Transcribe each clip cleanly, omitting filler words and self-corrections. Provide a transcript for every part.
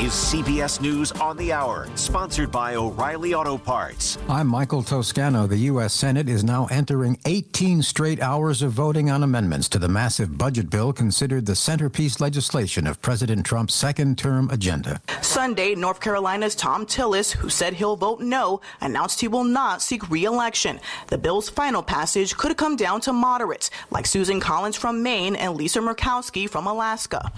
is CBS News on the Hour, sponsored by O'Reilly Auto Parts. I'm Michael Toscano. The U.S. Senate is now entering 18 straight hours of voting on amendments to the massive budget bill considered the centerpiece legislation of President Trump's second-term agenda. Sunday, North Carolina's Thom Tillis, who said he'll vote no, announced he will not seek re-election. The bill's final passage could come down to moderates, like Susan Collins from Maine and Lisa Murkowski from Alaska.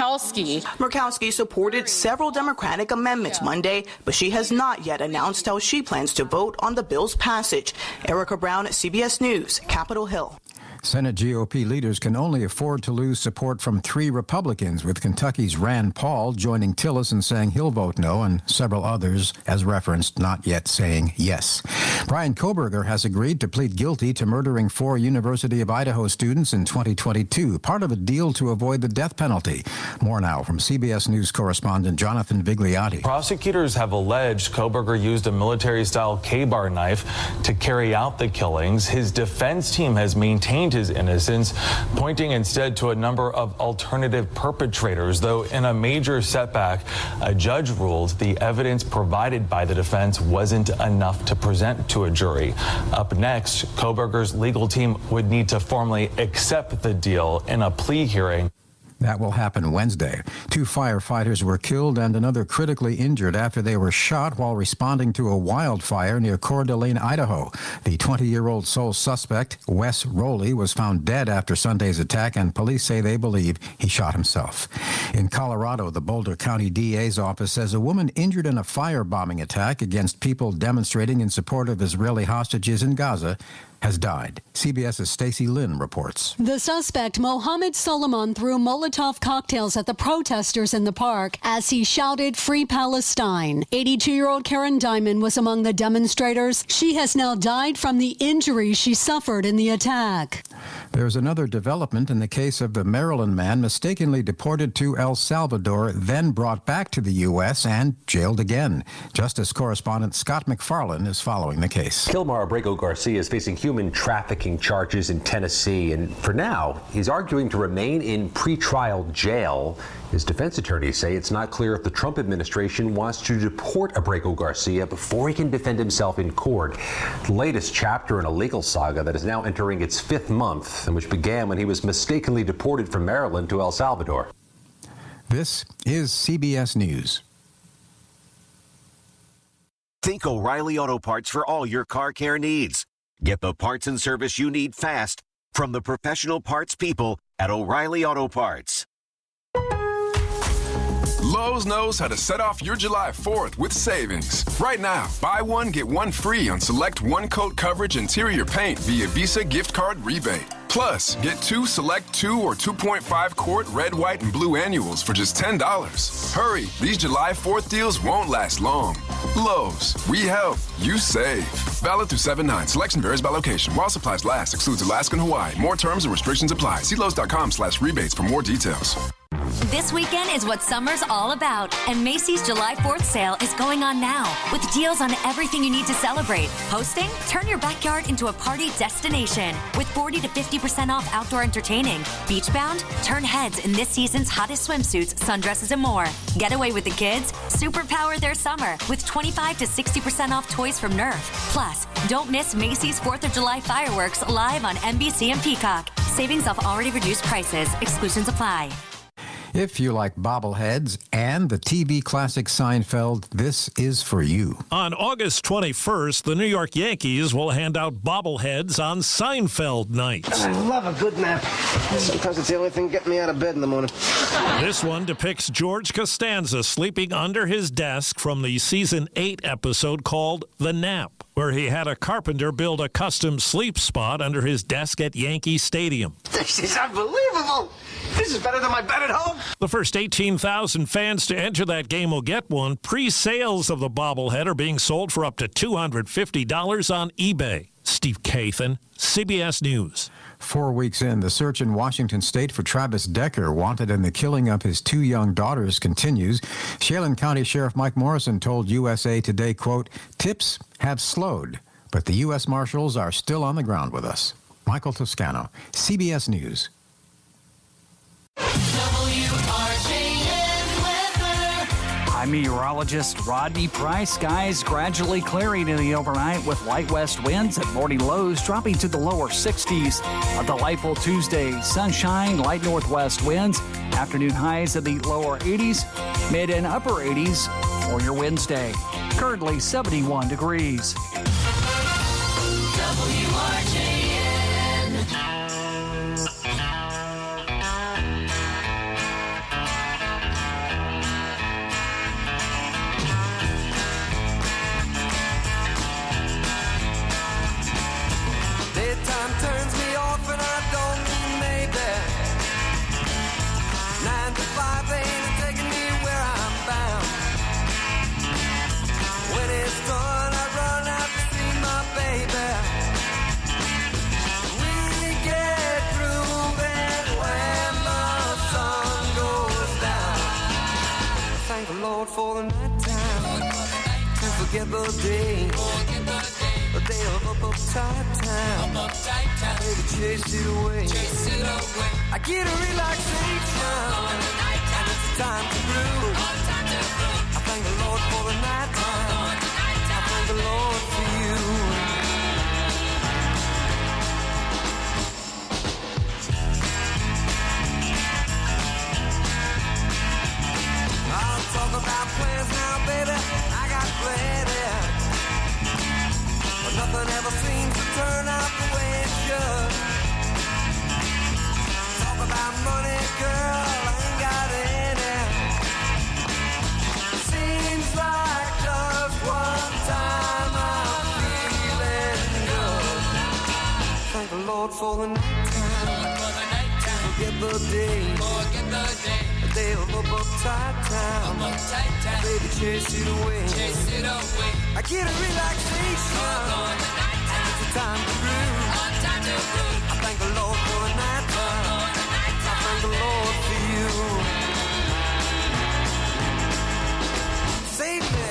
Murkowski supported several Democratic amendments Monday, but she has not yet announced how she plans to vote on the bill's passage. Erica Brown, CBS News, Capitol Hill. Senate GOP leaders can only afford to lose support from 3 Republicans, with Kentucky's Rand Paul joining Tillis and saying he'll vote no, and several others, as referenced, not yet saying yes. Bryan Kohberger has agreed to plead guilty to murdering 4 University of Idaho students in 2022, part of a deal to avoid the death penalty. More now from CBS News correspondent Jonathan Vigliotti. Prosecutors have alleged Kohberger used a military-style K-bar knife to carry out the killings. His defense team has maintained his innocence, pointing instead to a number of alternative perpetrators, though in a major setback, a judge ruled the evidence provided by the defense wasn't enough to present to a jury. Up next, Kohberger's legal team would need to formally accept the deal in a plea hearing. That will happen Wednesday. 2 firefighters were killed and another critically injured after they were shot while responding to a wildfire near Coeur d'Alene, Idaho. The 20-year-old sole suspect, Wes Rowley, was found dead after Sunday's attack, and police say they believe he shot himself. In Colorado, the Boulder County DA's office says a woman injured in a firebombing attack against people demonstrating in support of Israeli hostages in Gaza has died. CBS's Stacey Lynn reports. The suspect, Mohammed Solomon, threw Molotov cocktails at the protesters in the park as he shouted, "Free Palestine." 82-year-old Karen Diamond was among the demonstrators. She has now died from the injuries she suffered in the attack. There's another development in the case of the Maryland man mistakenly deported to El Salvador, then brought back to the U.S. and jailed again. Justice correspondent Scott McFarlane is following the case. Kilmar Abrego-Garcia is facing human trafficking charges in Tennessee, and for now, he's arguing to remain in pretrial jail. His defense attorneys say it's not clear if the Trump administration wants to deport Abrego-Garcia before he can defend himself in court. The latest chapter in a legal saga that is now entering its 5th month, and which began when he was mistakenly deported from Maryland to El Salvador. This is CBS News. Think O'Reilly Auto Parts for all your car care needs. Get the parts and service you need fast from the professional parts people at O'Reilly Auto Parts. Lowe's knows how to set off your July 4th with savings. Right now, buy one, get one free on select one-coat coverage interior paint via Visa gift card rebate. Plus, get 2 select 2 or 2.5 quart red, white, and blue annuals for just $10. Hurry, these July 4th deals won't last long. Lowe's, we help, you save. Valid through 7/9. Selection varies by location. While supplies last, excludes Alaska and Hawaii. More terms and restrictions apply. See Lowe's.com/rebates for more details. This weekend is what summer's all about, and Macy's July 4th sale is going on now with deals on everything you need to celebrate. Hosting? Turn your backyard into a party destination with 40 to 50% off outdoor entertaining. Beachbound? Turn heads in this season's hottest swimsuits, sundresses, and more. Get away with the kids? Superpower their summer with 25 to 60% off toys from Nerf. Plus, don't miss Macy's 4th of July fireworks live on NBC and Peacock. Savings off already reduced prices. Exclusions apply. If you like bobbleheads and the TV classic Seinfeld, this is for you. On August 21st, the New York Yankees will hand out bobbleheads on Seinfeld nights. I love a good nap. Sometimes it's the only thing getting me out of bed in the morning. This one depicts George Costanza sleeping under his desk from the season 8 episode called The Nap, where he had a carpenter build a custom sleep spot under his desk at Yankee Stadium. This is unbelievable. This is better than my bed at home. The first 18,000 fans to enter that game will get one. Pre-sales of the bobblehead are being sold for up to $250 on eBay. Steve Kathan, CBS News. 4 weeks in, the search in Washington state for Travis Decker, wanted in the killing of his 2 young daughters, continues. Chelan County Sheriff Mike Morrison told USA Today, quote, "Tips have slowed, but the U.S. Marshals are still on the ground with us." Michael Toscano, CBS News. I'm meteorologist Rodney Price. Skies gradually clearing in the overnight with light west winds and morning lows dropping to the lower 60s. A delightful Tuesday. Sunshine, light northwest winds. Afternoon highs in the lower 80s, mid and upper 80s for your Wednesday. Currently 71 degrees. Daytime turns me off and I don't mean maybe. 9 to 5 ain't taking me where I'm bound. When it's done, I run out to see my baby. We get through it when the sun goes down. Thank the Lord for the night time. To forget the day. The day of uptight time. Baby, chase it away. I get a relaxation. And it's time to groove. I thank the Lord for the night time. I thank the Lord for you. I'll talk about plans now, baby. I got plenty. But nothing ever seems to turn out the way it should. Talk about money, girl, I ain't got any. Seems like just one time I'm feeling good. Thank the Lord for the night time. Forget the day. The day of uptight time. Baby, chase it away. I get a relaxation. And it's a time to groove. I thank the Lord for the night time. I thank the Lord for you. Save me.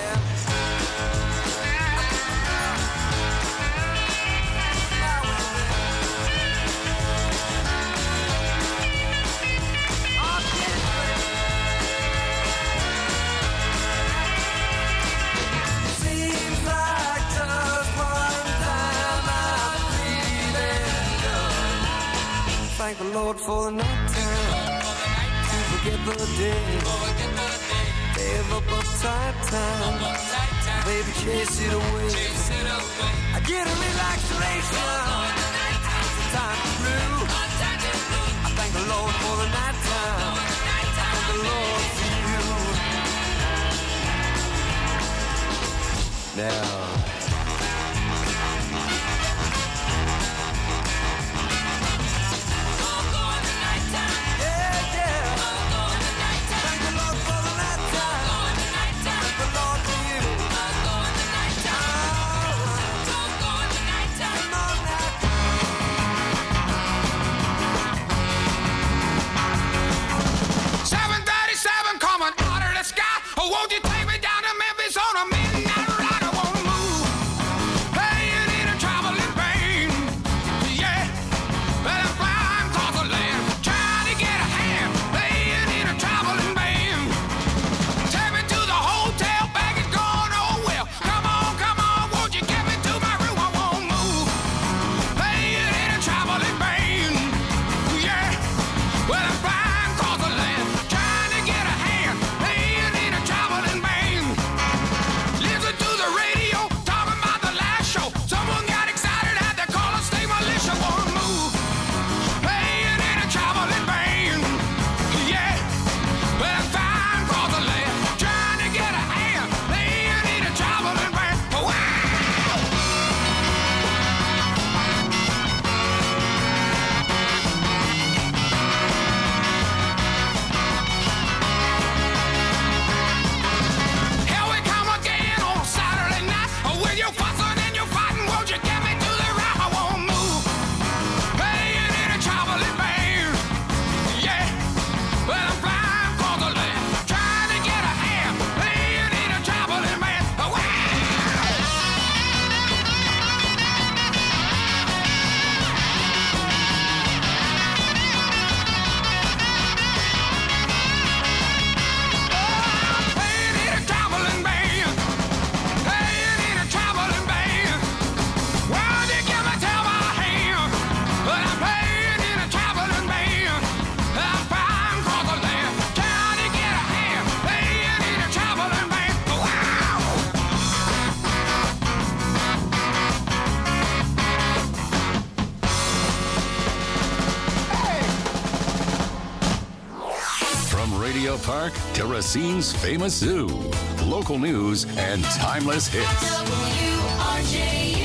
Thank the Lord for the night time. To forget the day. Day of uptight time. Baby, chase it away. I get a relaxation. It's a time to groove. I thank the Lord for the night time. I thank the Lord for you. Now. Won't you take me down to Memphis on a midnight ride? I wanna move. Auto Park to Racine's famous zoo. Local news and timeless hits. WRJN.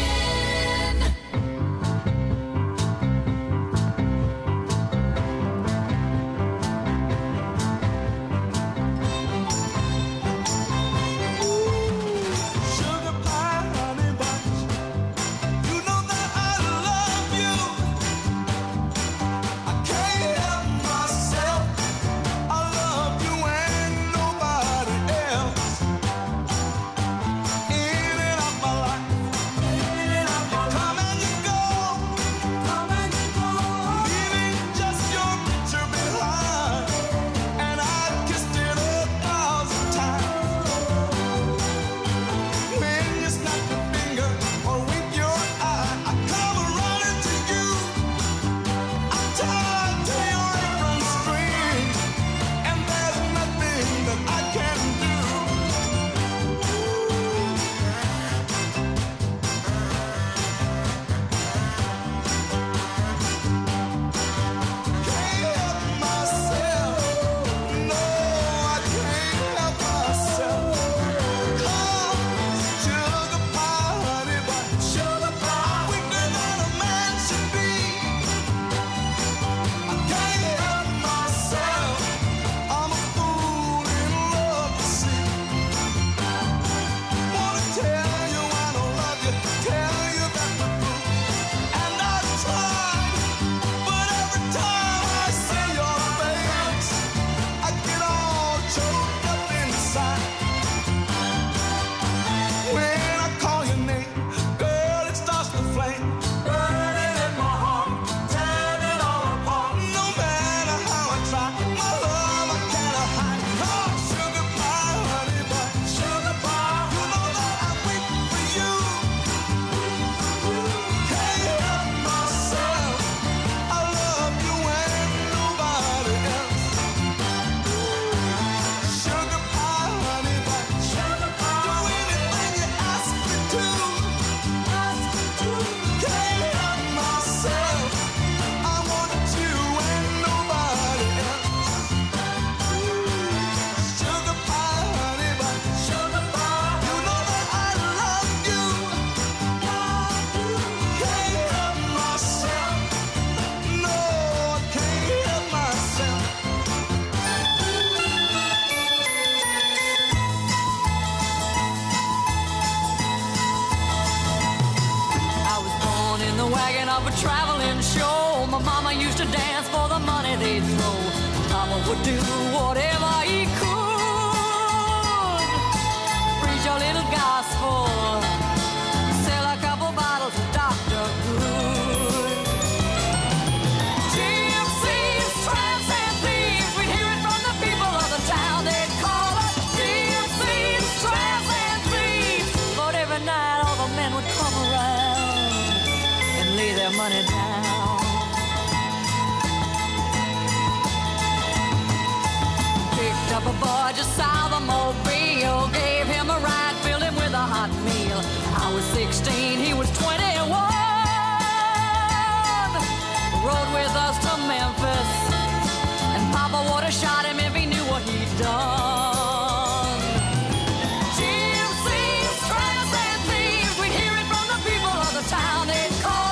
Of a traveling show, my mama used to dance for the money they'd throw. Papa would do whatever he could, preach a little gospel, sell a couple bottles of Dr. Good. Gypsies, tramps, and thieves, we'd hear it from the people of the town. They'd call us gypsies, tramps, and thieves. But every night all the men would come around, lay their money down. Picked up a boy just south of Mobile, gave him a ride, filled him with a hot meal. I was 16, he was 21. Rode with us to Memphis, and Papa would have shot him if he knew what he'd done. Gypsies, tramps, and thieves, we'd hear it from the people of the town. They'd call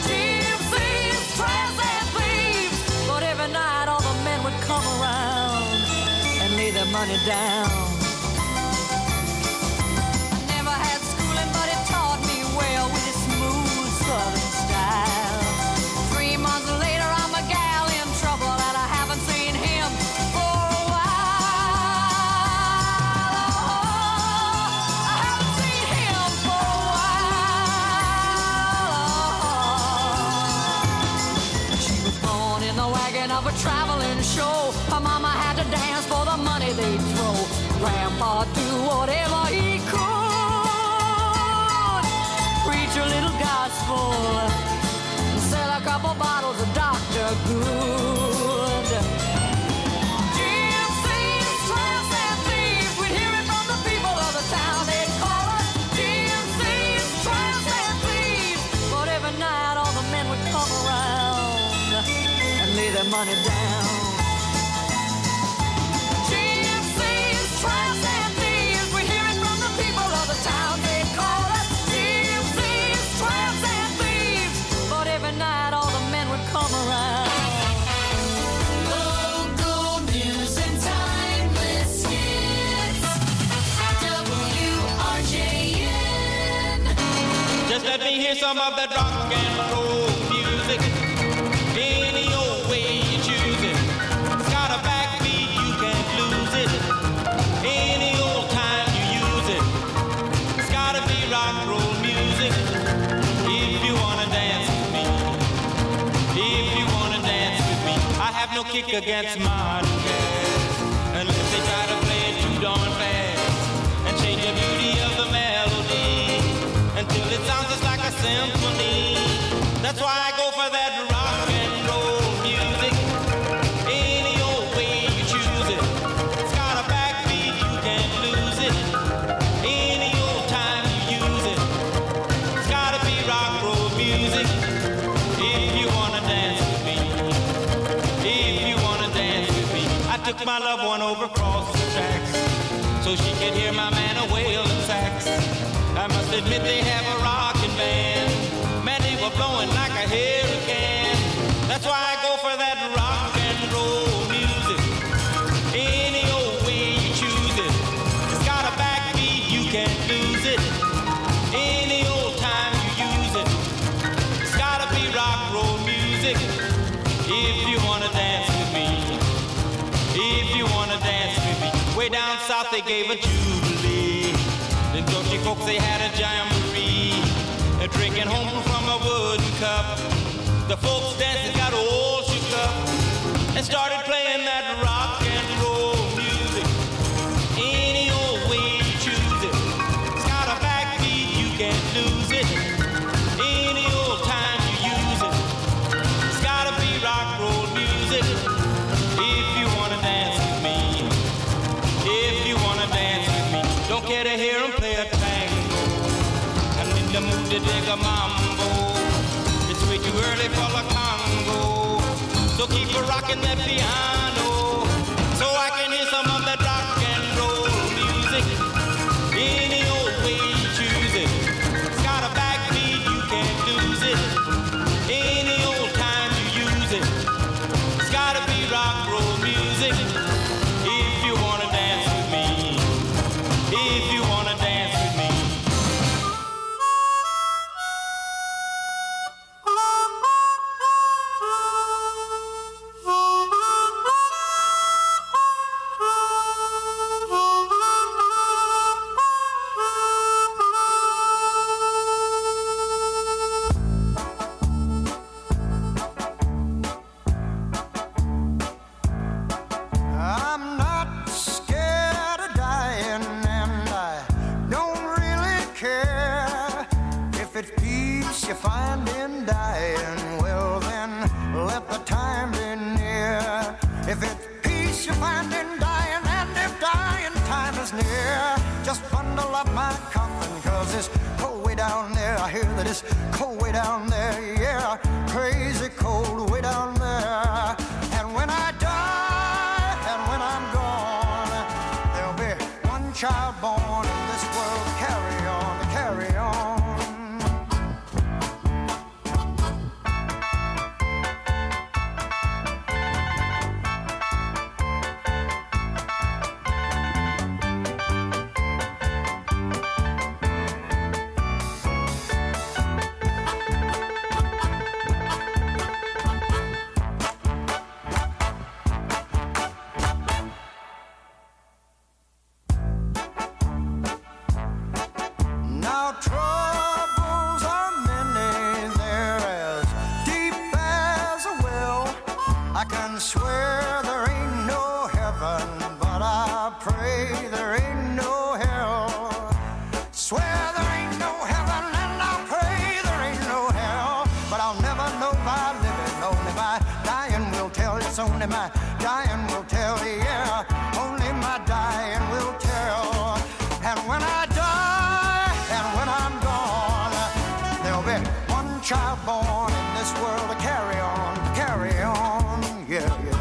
night all the men would come around and lay their money down. I never had schooling, but it taught me well with its smooth southern style. 3 months later I'm a gal in trouble, and I haven't seen him for a while. I haven't seen him for a while. She was born in the wagon of a traveling show. Her mama had to dance for the money they'd throw. Grandpa do whatever he could, preach a little gospel, sell a couple bottles of Dr. Good. Gypsies, tramps, and thieves, we'd hear it from the people of the town. They'd call us gypsies, tramps, and thieves. But every night all the men would come around and lay their money down. Gypsies, some of that rock and roll music. Any old way you choose it. It's got a backbeat, you can't lose it. Any old time you use it. It's gotta be rock and roll music. If you wanna dance with me. If you wanna dance with me. I have no kick against modern jazz, unless they try to play it too darn fast and change the beauty of the melody until it sounds just like a symphony. That's why I go for that rock and roll music. Any old way you choose it. It's got a backbeat, you can't lose it. Any old time you use it. It's gotta be rock and roll music. If you wanna dance with me. If you wanna dance with me. I took my loved one over across the tracks so she could hear my man a wailing sax. I must admit they have a rockin' band. Man, they were blowing like a hurricane. That's why I go for that rock and roll music. Any old way you choose it. It's got a backbeat, you can't lose it. Any old time you use it. It's gotta be rock and roll music. If you wanna dance with me. If you wanna dance with me. Way down south they gave a jubilee. In Dutchy folks they had a jamboree, drinking home from a wooden cup. The folks dancing got all shook up and started playing that rock and roll music. Any old way you choose it. It's got a backbeat, you can't lose it. Any old time you use it. It's gotta be rock and roll music. If you wanna dance with me. If you wanna dance with me. Don't care to hear them play a tango. I'm in the mood to dig a mambo. It's way too early for the Congo. So keep a rocking that piano, so I can hear some of that rock and roll music. Any old way you choose it. It's got a backbeat, you can't lose it. Any old time you use it. It's gotta be rock and roll music. If you wanna dance with me. If you wanna dance with me. I'm not scared of dying, and I don't really care. If it's peace you find in dying, well then let the time be near. If it's peace you find in dying, and if dying time is near, just bundle up my coffin, 'cause it's cold way down there. I hear that it's cold way down there, yeah, crazy cold way down there. And when I die, and when I'm gone, there'll be one child born in this world. Carry on, carry on. Now troubles are many, they're as deep as a well. I can swear there ain't no heaven, but I pray there ain't no hell. Swear there ain't no heaven, and I pray there ain't no hell. But I'll never know by living, only by dying will tell. It's only my dying will tell, yeah, only my dying will tell. And when I die, and when I'm gone, there'll be one child born in this world to carry on, yeah, yeah.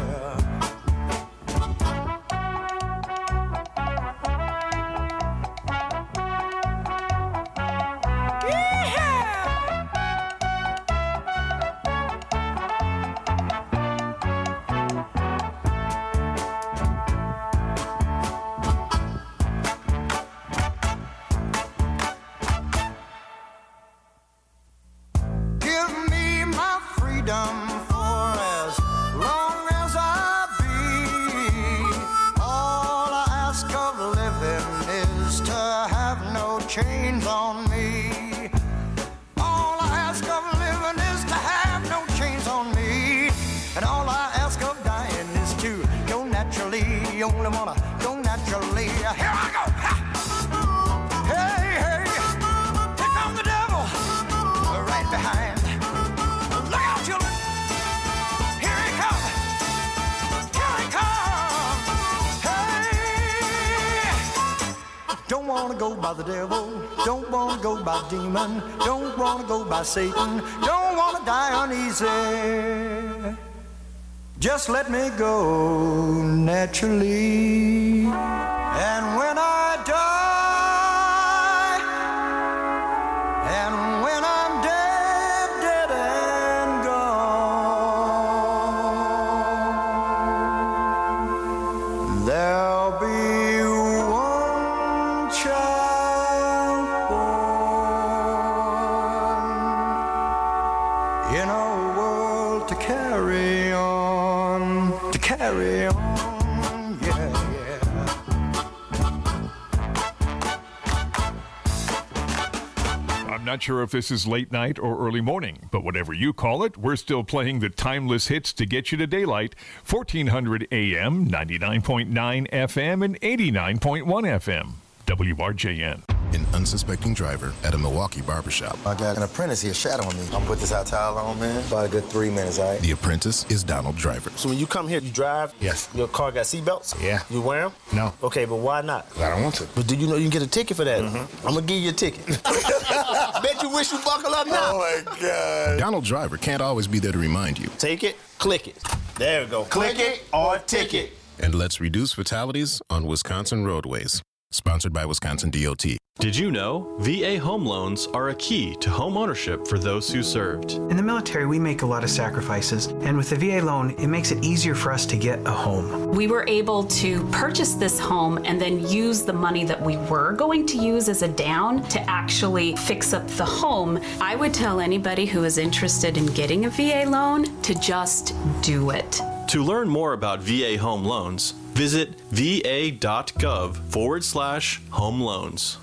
freedom for as long as I be. All I ask of living is to have no chains on me. All I ask of living is to have no chains on me. And all I ask of dying is to go naturally. You only wanna go naturally. Here I go. Ha! Hey, hey, here comes the devil, right behind. Look out, children. Here he comes. Here he comes. Hey. Don't want to go by the devil. Don't want to go by demon. Don't want to go by Satan. Don't want to die uneasy. Just let me go naturally. And when I die, and when I'm dead, dead and gone, there'll be one child born in a world to carry on, to carry on. I'm not sure if this is late night or early morning, but whatever you call it, we're still playing the timeless hits to get you to daylight. 1400 AM, 99.9 FM, and 89.1 FM. WRJN. An unsuspecting driver at a Milwaukee barbershop. I got an apprentice here shadowing me. I'm put this hot towel on, man. About a good 3 minutes, all right? The apprentice is Donald Driver. So when you come here, you drive? Yes. Your car got seatbelts? Yeah. You wear them? No. Okay, but why not? I don't want to. But do you know you can get a ticket for that? Mm-hmm. I'm going to give you a ticket. I bet you wish you buckle up now. Oh, my God. Donald Driver can't always be there to remind you. Take it, click it. There we go. Click it or ticket. And let's reduce fatalities on Wisconsin roadways. Sponsored by Wisconsin DOT. Did you know VA home loans are a key to home ownership for those who served? In the military, we make a lot of sacrifices, and with the VA loan, it makes it easier for us to get a home. We were able to purchase this home and then use the money that we were going to use as a down to actually fix up the home. I would tell anybody who is interested in getting a VA loan to just do it. To learn more about VA home loans, visit va.gov/home loans.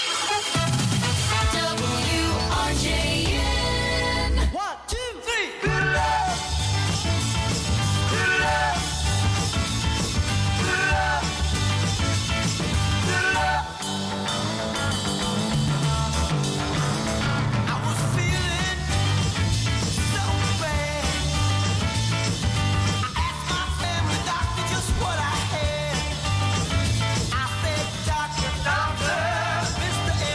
WRJN. 1, 2, 3. Good luck. Good luck. Good luck. Good luck. I was feeling so bad. I asked my family doctor just what I had. I said, Doctor, Mr.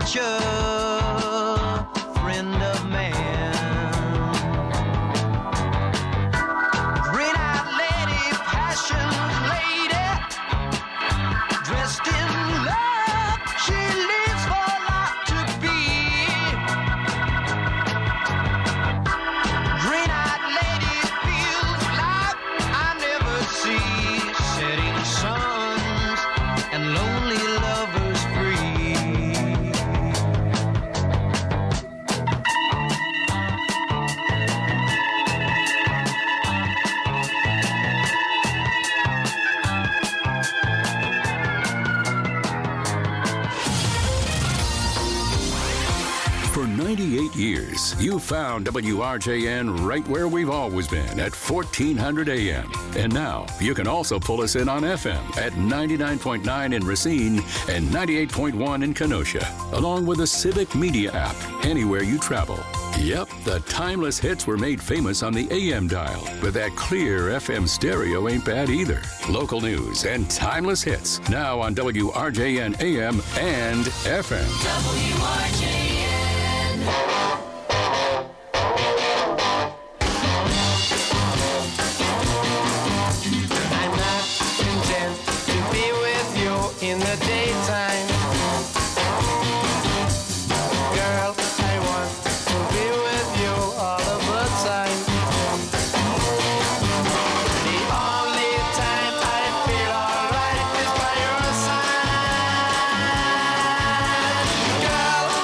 nature, friend of man. Green-eyed lady, passion lady, dressed in love, she lives for life to be. Green-eyed lady feels like I never see, setting suns and lonely lovers free. For 98 years, you found WRJN right where we've always been at 1400 AM. And now you can also pull us in on FM at 99.9 in Racine and 98.1 in Kenosha, along with the Civic Media app anywhere you travel. Yep, the timeless hits were made famous on the AM dial, but that clear FM stereo ain't bad either. Local news and timeless hits now on WRJN AM and FM. WRJN. I'm not content to be with you in the daytime. Girl, I want to be with you all of the time. The only time I feel alright is by your side. Girl,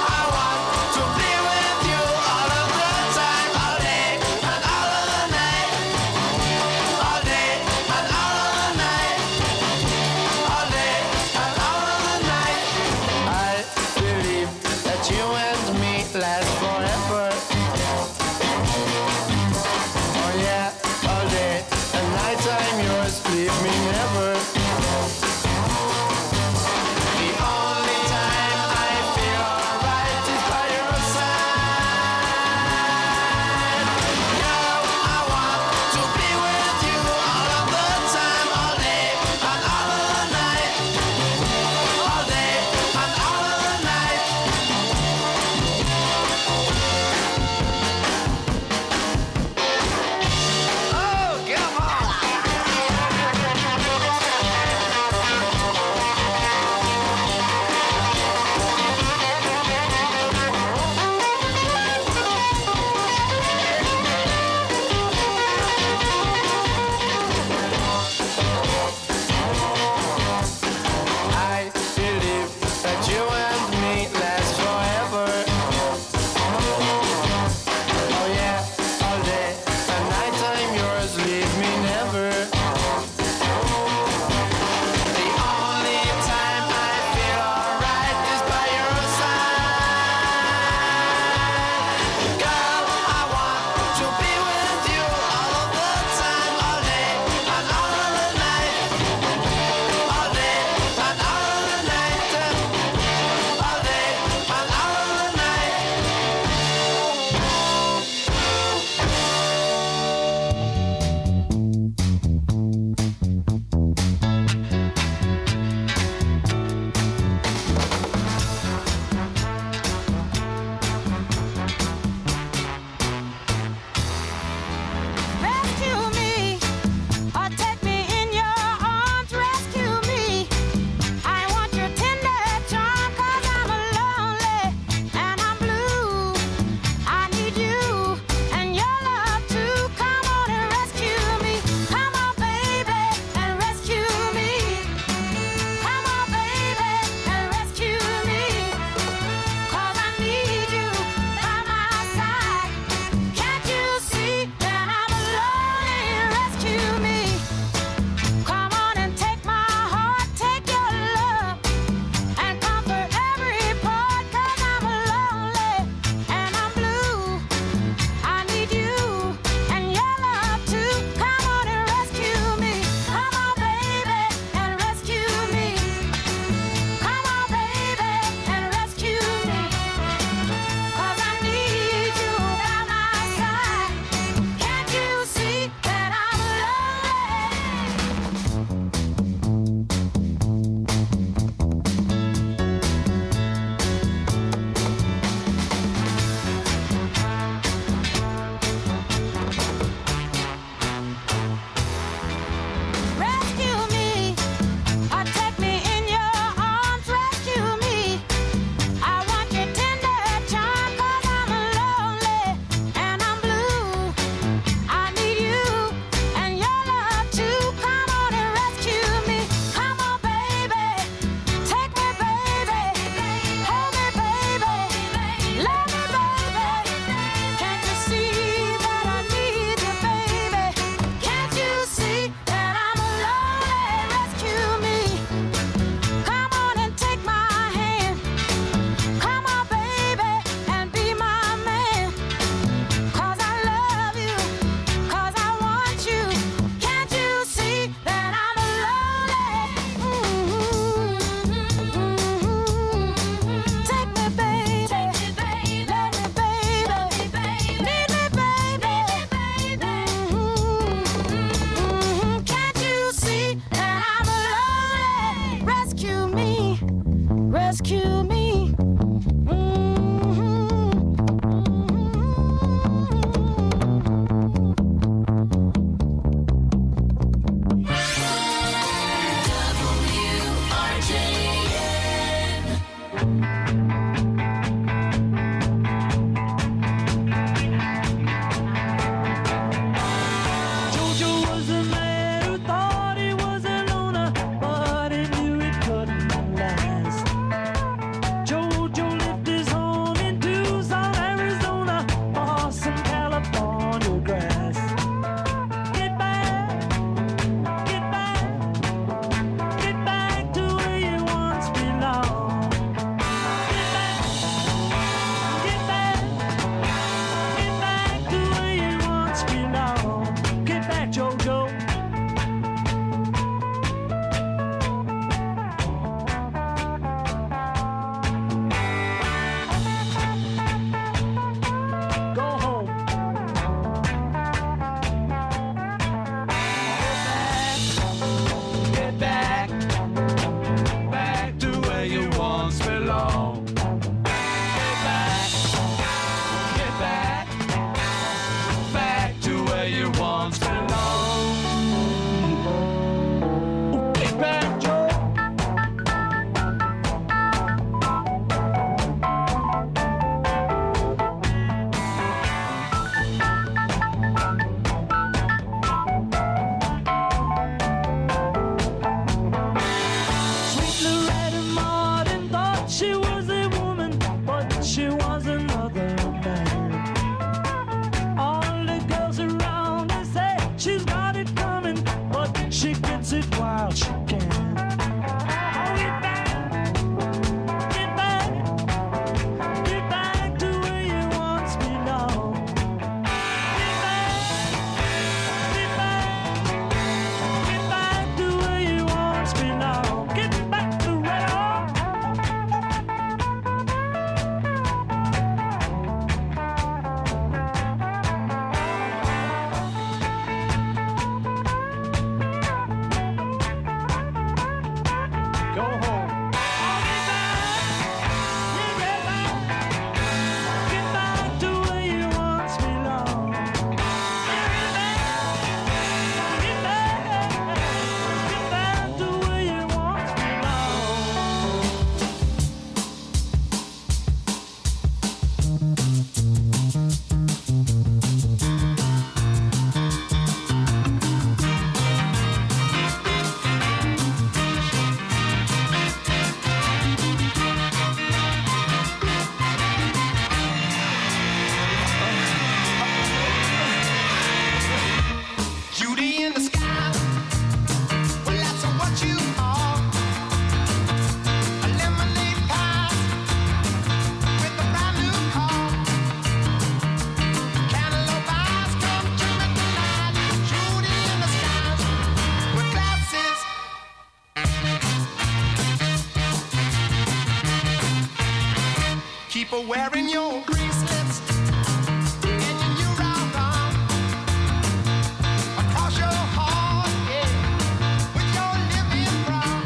Keep a wearing your bracelets and your new round arm across your heart, yeah, with your living brown.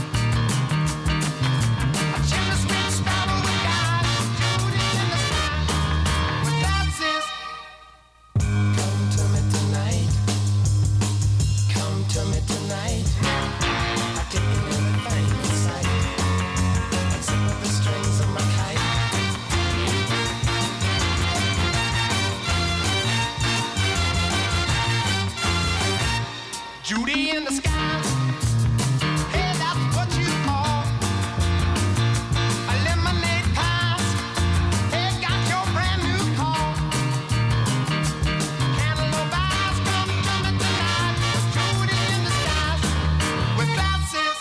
A chimney sweet sparrow with God, Judy in the sky, with glasses. Come to me tonight. Come to me tonight. I take everything in sight. Unzip the strings of my kite. Judy in the sky. Hey, that's what you call a lemonade pass. Hey, got your brand new call. Cantaloupe eyes, come to me tonight. Judy in the sky with glasses.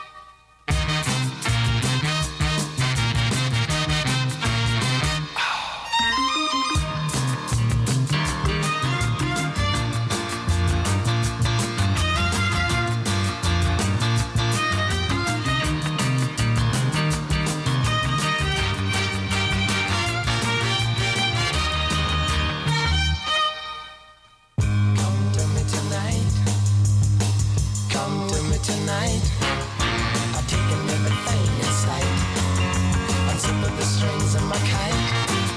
Come to me tonight. Come to me tonight. I've taken everything in sight. Unzip the strings of my kite.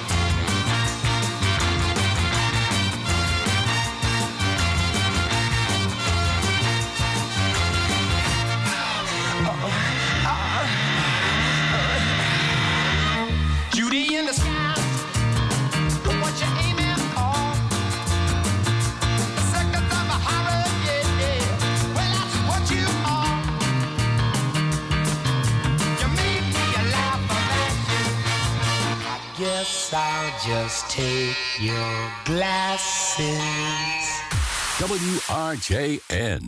Judy in the sky. What you aiming for? The seconds of a horror, yeah, yeah. Well, that's what you are. You make me laugh at you. I guess I'll just take your glasses. WRJN.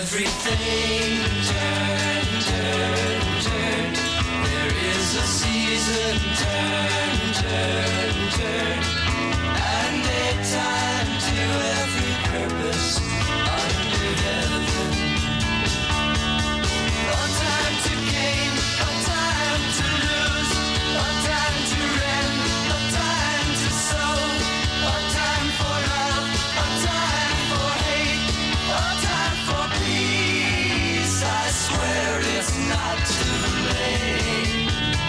everything turn, turn, turn. There is a season, turn, turn, turn. And a time to every purpose under heaven. A time to gain, a time to lose, a time to rend, a time to sow, a time for love, a time for hate, a time for peace. I swear it's not too late.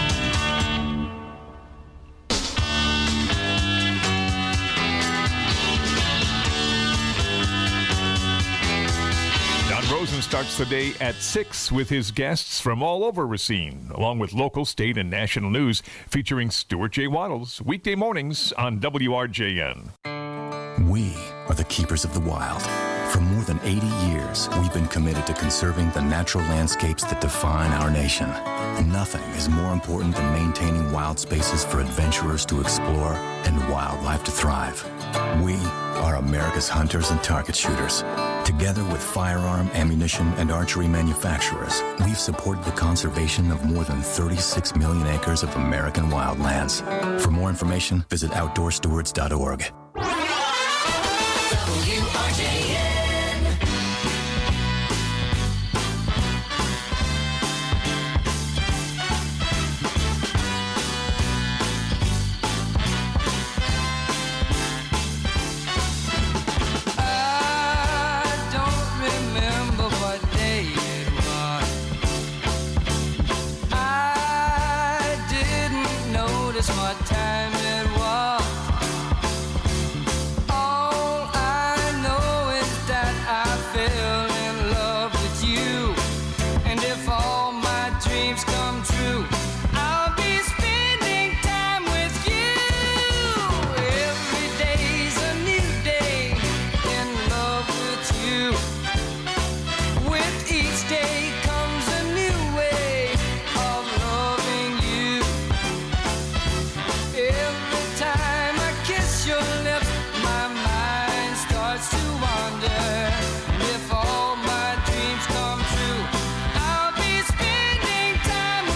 Don Rosen starts the day at 6 with his guests from all over Racine, along with local, state, and national news featuring Stuart J. Waddles, weekday mornings on WRJN. We are the keepers of the wild. For more than 80 years, we've been committed to conserving the natural landscapes that define our nation. Nothing is more important than maintaining wild spaces for adventurers to explore and wildlife to thrive. We are America's hunters and target shooters. Together with firearm, ammunition, and archery manufacturers, we've supported the conservation of more than 36 million acres of American wildlands. For more information, visit outdoorstewards.org. WRJN. What time it was. All I know is that I fell in love with you. And if all my dreams come true, I'll be spending time with you. Every day's a new day in love with you. With each day comes a new way of loving you. Every time I kiss your lips, my mind starts to wander. And if all my dreams come true, I'll be spending time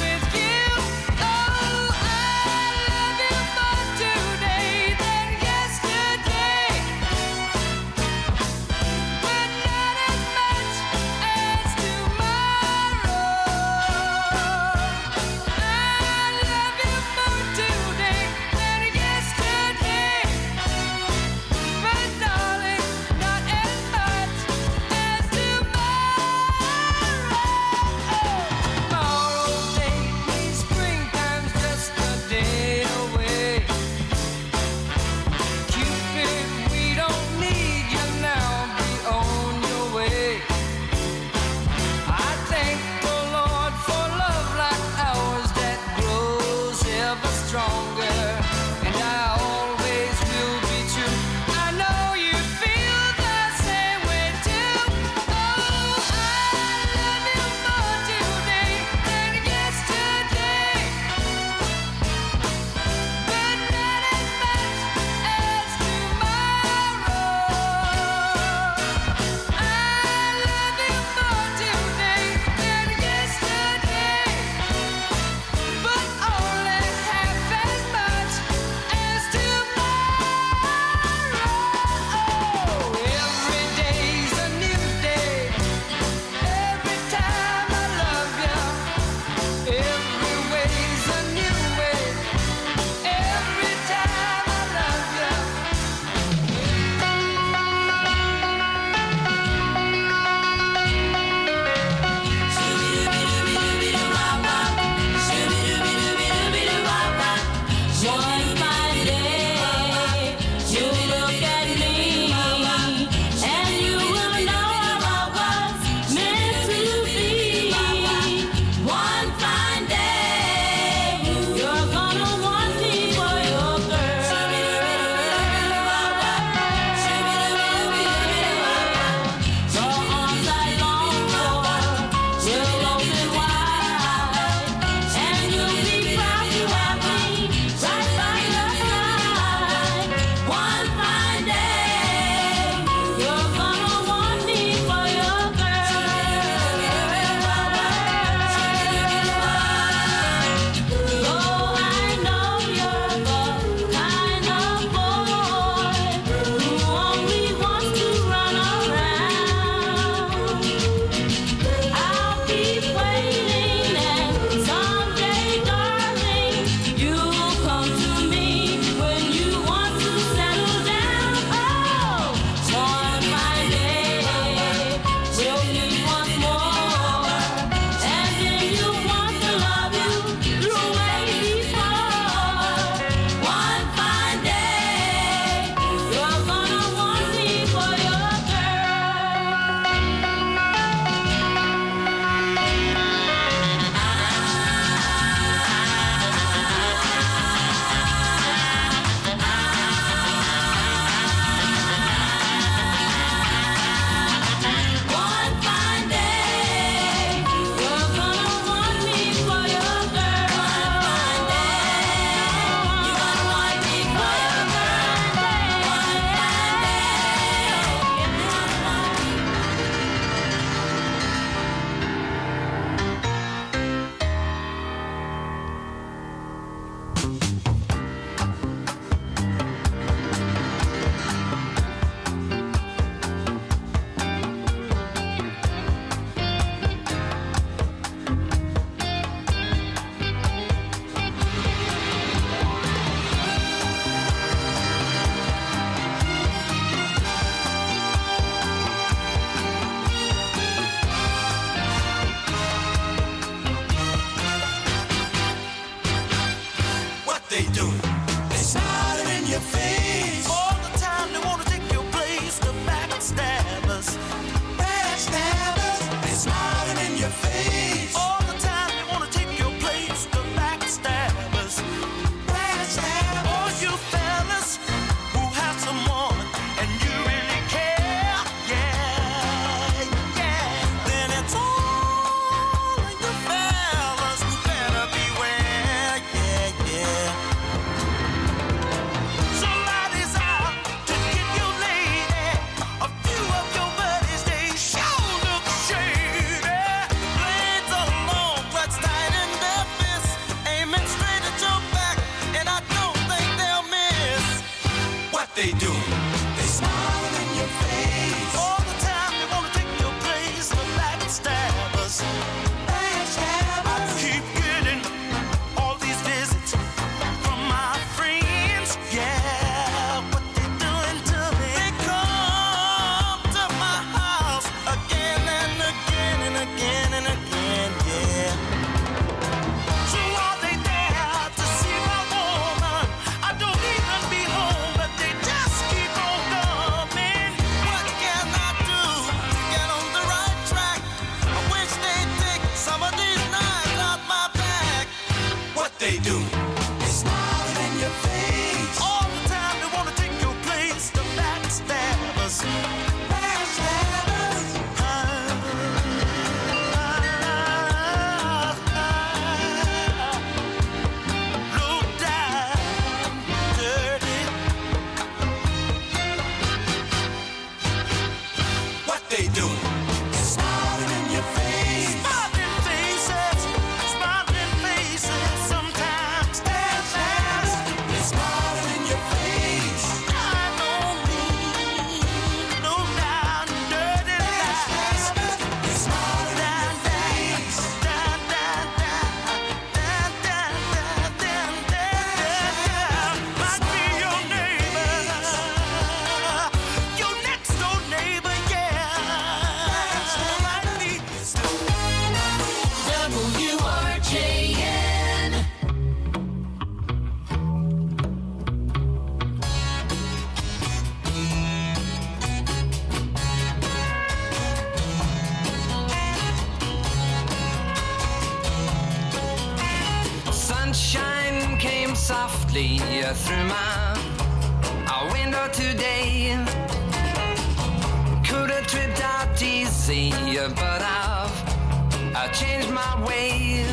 Sunshine came softly through my window today. Could have tripped out easy, but I've changed my way.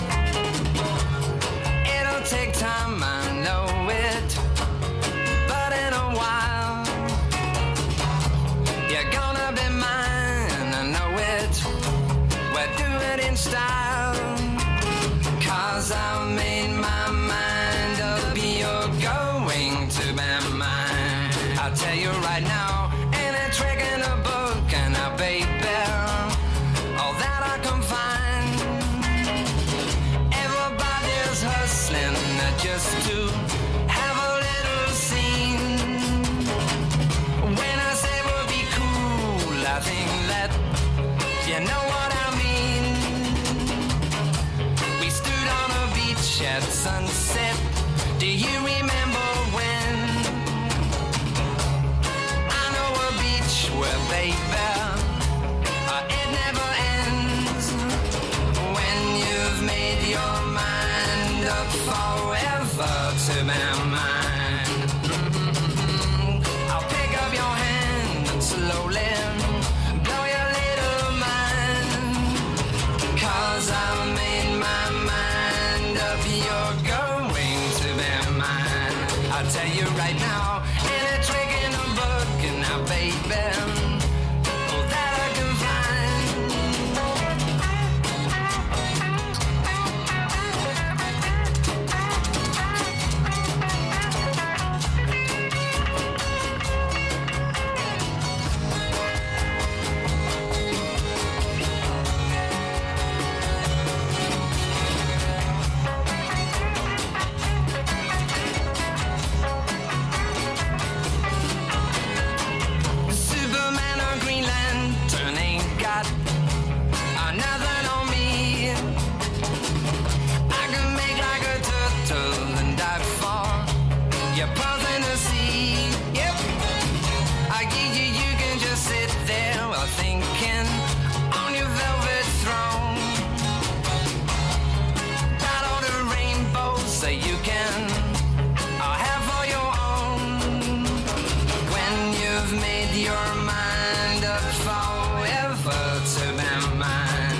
It'll take time, I know it, but in a while you're gonna be mine, I know it. We'll do it in style, 'cause I've made my mind up, you're going to be mine. I'll tell you right now, ain't a trick in a book, and a baby, all that I can find. Everybody's hustling just to have a little scene. When I say we'll be cool, I think that you know what I mean. We stood on a beach at sunset. Do you remember when? I know a beach where, baby, it never ends. When you've made your mind up forever to be mine. I'll pick up your hand and slowly blow your little mind. 'Cause I've made my mind up, you're going to be mine. I'll tell you right now, ain't a trick in a book, and now, baby, all that I can find. Superman or Green Lantern ain't got nothing on me. I can make like a turtle and dive for your pearls in the sea. Yep, I give you can just sit there while thinking on your velvet throne. Got all the rainbows that you can have for your own. When you've made your mind up forever to be mine,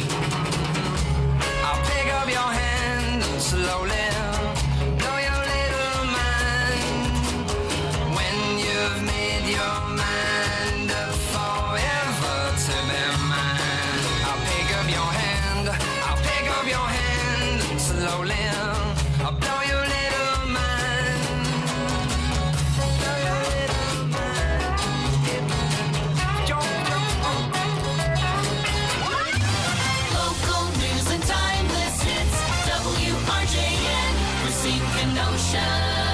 I'll pick up your hand and slowly blow your little mind. When you've made your mind up forever to be mine, I'll pick up your hand, I'll pick up your hand and slowly I'll blow your little mind. Blow your little mind. Local news and timeless hits. WRJN, Racine Kenosha.